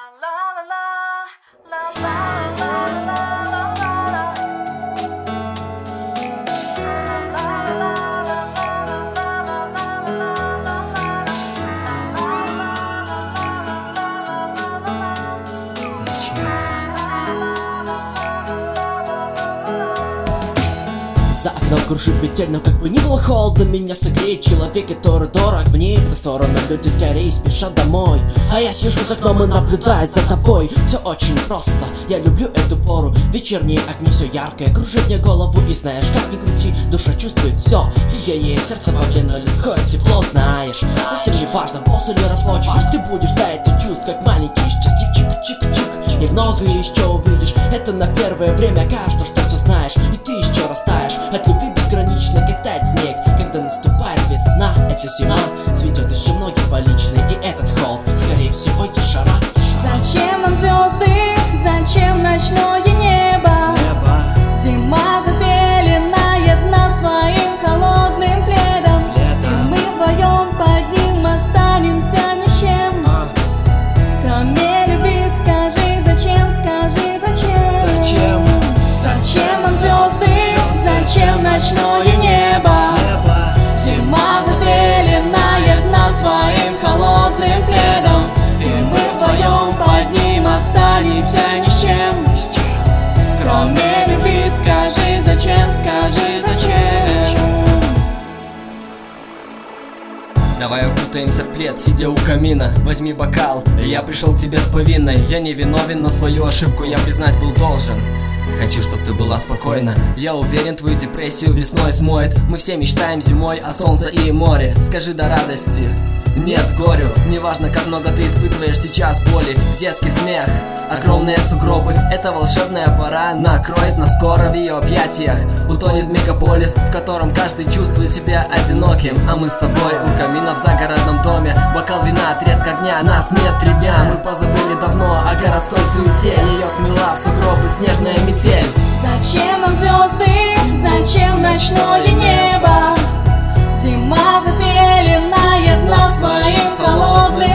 За окном кружит метель, но как бы ни было холодно, меня согреет человек, который дорог мне. В ту сторону люди скорее спешат домой, а я сижу за окном и наблюдаю за тобой. Все очень просто, я люблю эту пору. Вечерние огни, все яркое, кружит мне голову. И знаешь, как ни крути, душа чувствует все. Биение сердца во время людское тепло, знаешь. Совсем не важно, босс или рабочий, ты будешь таять от чувств, как маленький счастье. Чик-чик-чик, немного еще увидишь. Это на первое время кажется, что все знаешь, и ты еще растаешь от любви безгранично, как тает снег. Когда наступает весна, это зима, цветет еще ноги поличные. И этот холод, скорее всего, ешара. Зачем нам звезды, зачем ночное небо? Зима запеленает нас своим холодным пледом, и мы вдвоем под ним останемся ни с чем. Кроме любви, скажи зачем, скажи зачем? Зачем нам звезды, зачем ночное небо? Зима запеленает нас своим холодным пледом, и мы вдвоем под ним останемся ни с чем. Кроме любви, скажи зачем, скажи зачем? Давай укутаемся в плед, сидя у камина. Возьми бокал, я пришел к тебе с повинной. Я не виновен, но свою ошибку я признать был должен. Хочу, чтоб ты была спокойна. Я уверен, твою депрессию весной смоет. Мы все мечтаем зимой о солнце и море. Скажи до радости нет горю. Неважно, как много ты испытываешь сейчас боли. Детский смех, огромные сугробы. Эта волшебная пора накроет нас скоро в ее объятиях. Утонет мегаполис, в котором каждый чувствует себя одиноким. А мы с тобой у камина в загородном доме. Бокал вина, треск огня, нас нет 3 дня. Мы позабыли давно о городской суете. Ее смела в сугробы снежная метель. Зачем нам звезды, зачем ночное небо? Зима запеленает нас своим холодным